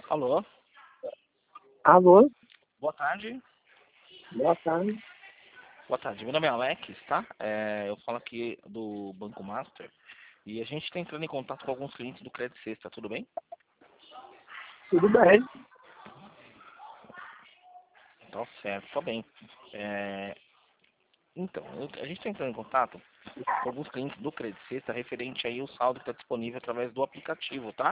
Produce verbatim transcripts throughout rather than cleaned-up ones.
Alô, Alô, boa tarde. boa tarde. Boa tarde, meu nome é Alex, tá? É, eu falo aqui do Banco Master e a gente está entrando em contato com alguns clientes do Credit Sexta, tudo bem? Tudo bem? Tá certo, tá bem. É, então, eu- a gente está entrando em contato com alguns clientes do Credit Sexta referente aí ao saldo que está disponível através do aplicativo, tá?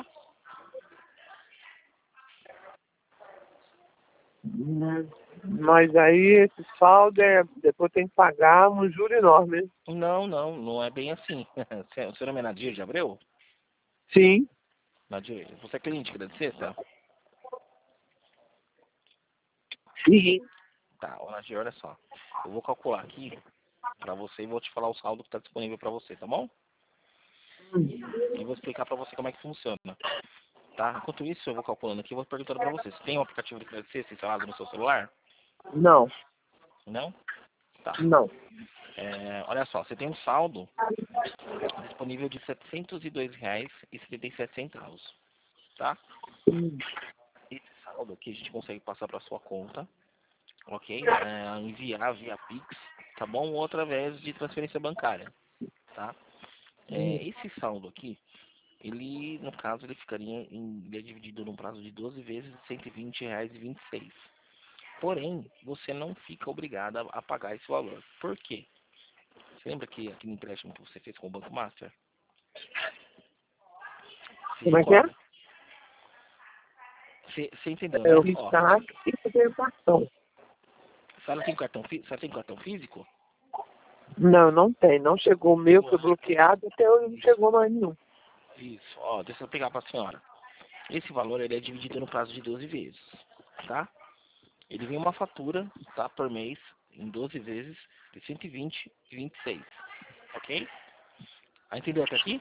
Hum, Mas aí esse saldo é, depois tem que pagar um juro enorme, hein? Não, não, não é bem assim. Seu seu nome é Nadir de Abreu? Sim. Nadir, você é cliente do Credit Sexta? Sim. Tá, ô Nadir, olha só. Eu vou calcular aqui para você e vou te falar o saldo que está disponível para você, tá bom? E vou explicar para você como é que funciona, tá? Enquanto isso, eu vou calculando aqui e vou perguntando para você. Você tem um aplicativo de Credit Sexta instalado no seu celular? Não, Não? Tá. não. É, olha só, você tem um saldo disponível de setecentos e dois reais e setenta e sete centavos, tá? Hum, Esse saldo aqui a gente consegue passar para sua conta, ok? É, enviar via Pix, tá bom? Ou através de transferência bancária, tá? hum. É, esse saldo aqui, ele, no caso, ele ficaria em, ele é dividido num prazo de doze vezes de cento e vinte reais e vinte e seis. Porém, você não fica obrigado a, a pagar esse valor. Por quê? Você lembra que aquele empréstimo que você fez com o Banco Master? Se Como é que é? recorda? Você, você entendeu, Eu né? fiz Ó, saque e peguei o cartão. a senhora tem cartão, fí- a senhora tem cartão físico? Não, não tem. Não chegou o meu, Chegou, foi né? bloqueado, até hoje não chegou mais nenhum. Isso, ó, deixa eu pegar para a senhora. Esse valor ele é dividido no prazo de doze vezes, tá? Ele vem uma fatura, tá, por mês, em doze vezes, de cento e vinte e vinte e seis, ok? Ah, entendeu até aqui?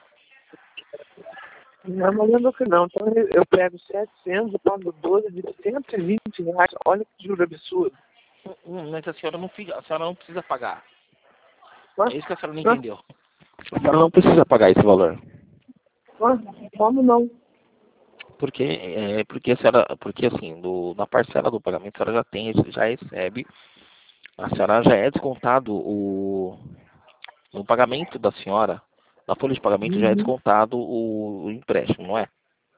Não, mas lembro que não. Então eu eu pego setecentos, eu pago doze de cento e vinte reais. Olha que juro absurdo. Hum, hum, Mas a senhora não fica, a senhora não precisa pagar. Hã? É isso que a senhora não Hã? entendeu. A senhora não precisa pagar esse valor. Hã? Como não? Porque, é, porque, a senhora, porque assim, do, na parcela do pagamento a senhora já tem, já recebe, a senhora já é descontado o, no pagamento da senhora, na folha de pagamento já é Uhum. descontado o, o empréstimo, não é?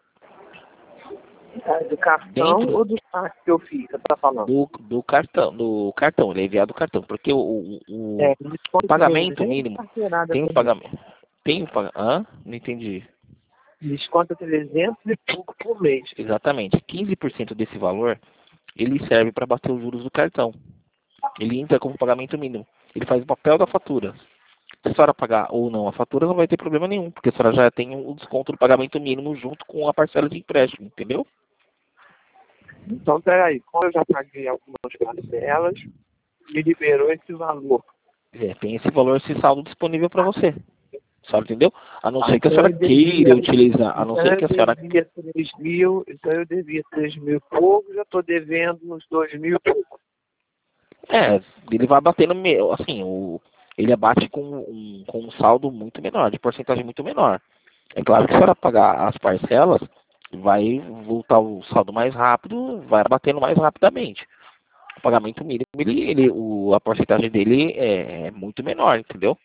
É do cartão Dentro ou do saque que eu fiz, você tá falando? do, do cartão, do cartão, ele é enviado do cartão, porque o, o, o É, desconto pagamento trezentos mínimo carteirada tem um por mês. pagamento, tem um pagamento, hã? Não entendi. Desconta trezentos e pouco por mês. Exatamente, quinze por cento desse valor, ele serve para bater os juros do cartão. Ele entra como pagamento mínimo. Ele faz o papel da fatura. Se a senhora pagar ou não a fatura, não vai ter problema nenhum, porque a senhora já tem o desconto do pagamento mínimo junto com a parcela de empréstimo, entendeu? Então, peraí, como eu já paguei algumas parcelas, me liberou esse valor. É, tem esse valor, esse saldo disponível para você. A senhora entendeu? A não ser que a Então senhora eu queira devia, utilizar, a não então ser eu que a senhora... devia três mil, então eu devia três mil e pouco, já estou devendo uns dois mil e pouco. É, ele vai batendo, me- assim, o, ele abate com um, com um saldo muito menor, de porcentagem muito menor. É claro que se a senhora pagar as parcelas, vai voltar o saldo mais rápido, vai abatendo mais rapidamente. O pagamento mínimo, ele, ele, o, a porcentagem dele é, é muito menor, entendeu?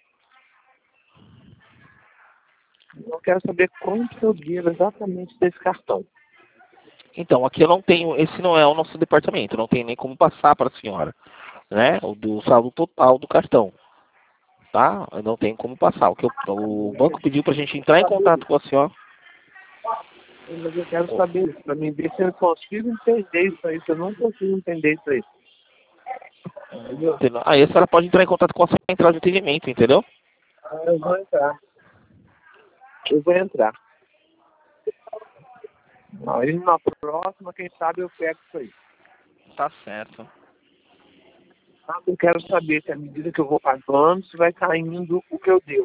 Eu quero saber quanto eu devo exatamente desse cartão. Então, aqui eu não tenho, esse não é o nosso departamento, eu não tenho nem como passar para a senhora, né? O do saldo total do cartão, tá? Eu não tenho como passar. O que eu- o banco pediu para a gente entrar em contato com a senhora. Mas eu quero saber isso, para mim ver se eu consigo entender isso aí, se eu não consigo entender isso aí. Entendeu? Entendeu? Aí a senhora pode entrar em contato com a central de atendimento, entendeu? Ah, eu vou entrar. Eu vou entrar. Aí na próxima, quem sabe eu pego isso aí. Tá certo. Ah, eu quero saber se à medida que eu vou pagando, se vai caindo o que eu devo.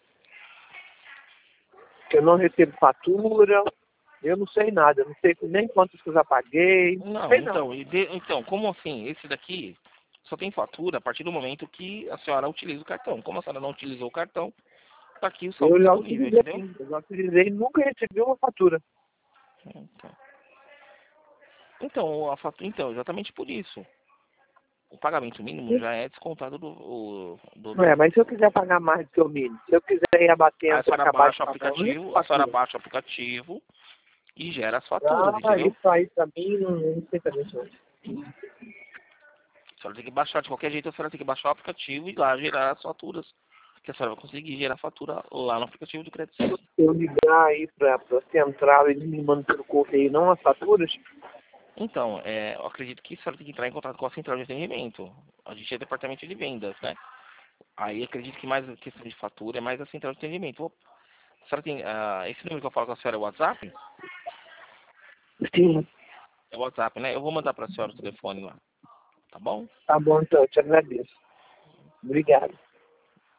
Que eu não recebo fatura, eu não sei nada, eu não sei nem quantos que eu já paguei, não Não, sei não. então, e de- então, como assim? Esse daqui só tem fatura a partir do momento que a senhora utiliza o cartão. Como a senhora não utilizou o cartão, tá aqui o saldo Eu já disponível, utilizei, entendeu? sim, eu já utilizei e nunca recebi uma fatura. Então. Então, a fatura, então, exatamente por isso. O pagamento mínimo já é descontado do... o- do, do... É, mas se eu quiser pagar mais do que o mínimo, se eu quiser ir Aí abatendo a para senhora acabar de baixa o pagar, eu não aplicativo, a senhora fatura. baixa o aplicativo e gera as faturas, Ah, entendeu? isso aí pra mim não, não sei também, não. A senhora tem que baixar, de qualquer jeito a senhora tem que baixar o aplicativo e lá gerar as faturas. Que a senhora vai conseguir gerar fatura lá no aplicativo do Crédito Sim. Se eu ligar aí pra, pra central, eles me mandam pelo correio, não as faturas? Então, é, eu acredito que a senhora tem que entrar em contato com a central de atendimento. A gente é departamento de vendas, né? Aí acredito que mais a questão de fatura é mais a central de atendimento. Ô, a senhora tem, ah, esse número que eu falo com a senhora é o WhatsApp? Sim, É o WhatsApp, né? Eu vou mandar para a senhora o telefone lá, tá bom? tá bom, então, eu te agradeço. Obrigado.